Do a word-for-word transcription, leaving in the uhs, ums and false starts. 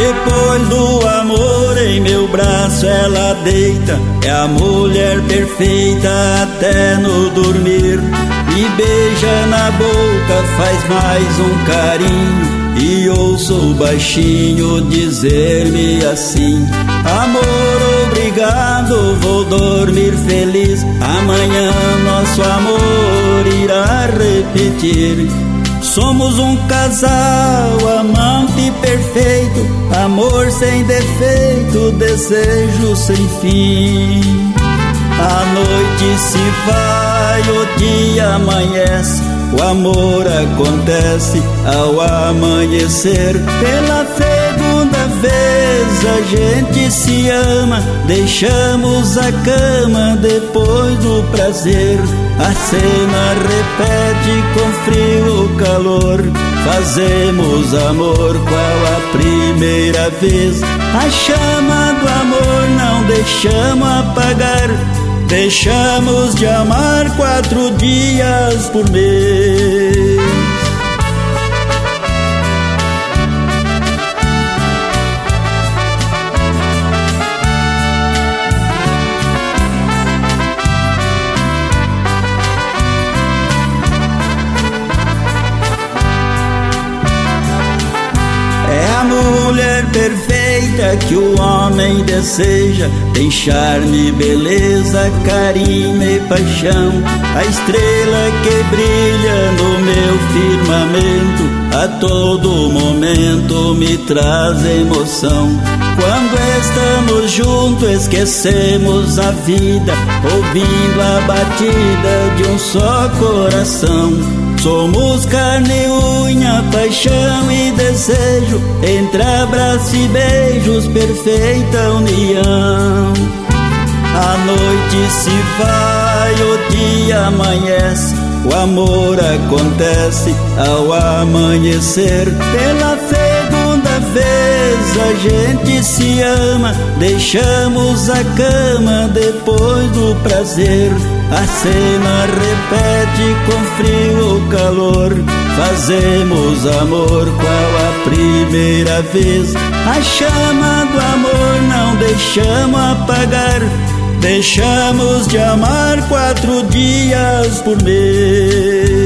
Depois do amor em meu braço ela deita, é a mulher perfeita até no dormir. Me beija na boca, faz mais um carinho, e ouço baixinho dizer-me assim: amor, obrigado, vou dormir feliz. Amanhã nosso amor irá repetir. Somos um casal, amante perfeito, amor sem defeito, desejo sem fim. A noite se vai, o dia amanhece, o amor acontece ao amanhecer. Pela segunda vez a gente se ama, deixamos a cama depois do prazer. A cena repete com frio calor, fazemos amor qual a primeira vez. A chama do amor não deixamos apagar, deixamos de amar quatro dias por mês. É a mulher perfeita que o homem deseja, tem charme, beleza, carinho e paixão. A estrela que brilha no meu firmamento, a todo momento me traz emoção. Quando estamos juntos esquecemos a vida, ouvindo a batida de um só coração. Somos carne e unha, paixão e desejo, entre abraços e beijos, perfeita união. A noite se vai, o dia amanhece, o amor acontece ao amanhecer. Pela segunda vez a gente se ama, deixamos a cama depois do prazer. A cena repete com frio calor, fazemos amor qual a primeira vez. A chama do amor não deixamos apagar, deixamos de amar quatro dias por mês.